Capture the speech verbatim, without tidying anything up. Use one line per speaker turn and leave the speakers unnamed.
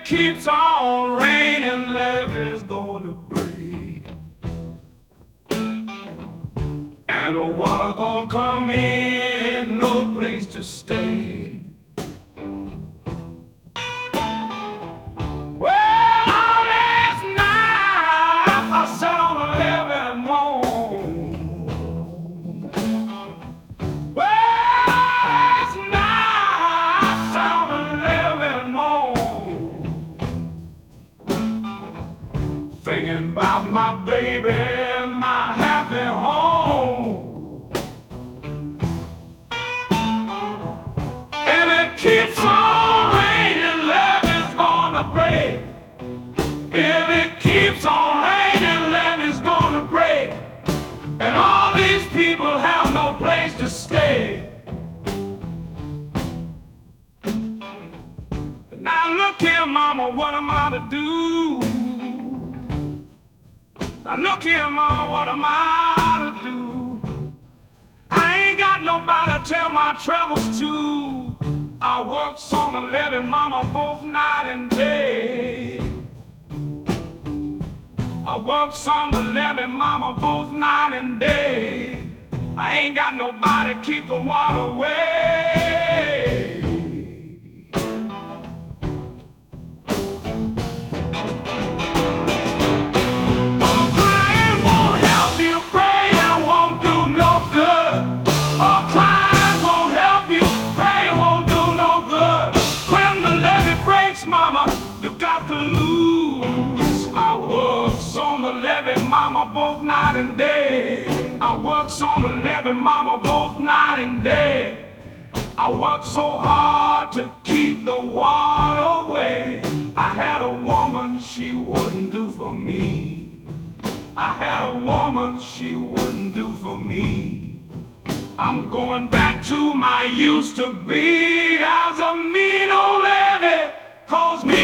it keeps on raining, levee's gonna break. And the water gonna come in, no place to stay. Well, all last night I sat on a levee and moaned. Well, last night I sat on a levee and moaned, thinking about my baby and my happy home. And it keeps on raining, levee's gonna break. If it keeps on raining, levee's gonna break. And all these people have no place to stay. Now look here, mama, what am I to do? Now look here, mama, what am I to do? I ain't got nobody to tell my troubles to. I works on the levee, mama, both night and day. I works on the levee, mama, both night and day. I ain't got nobody to keep the water away. Mama, you got to lose. I works on the levee, mama, both night and day. I works on the levee, mama, both night and day. I worked so hard to keep the water away. I had a woman, she wouldn't do for me. I had a woman, she wouldn't do for me. I'm going back to my used to be as a mean old levee. Calls me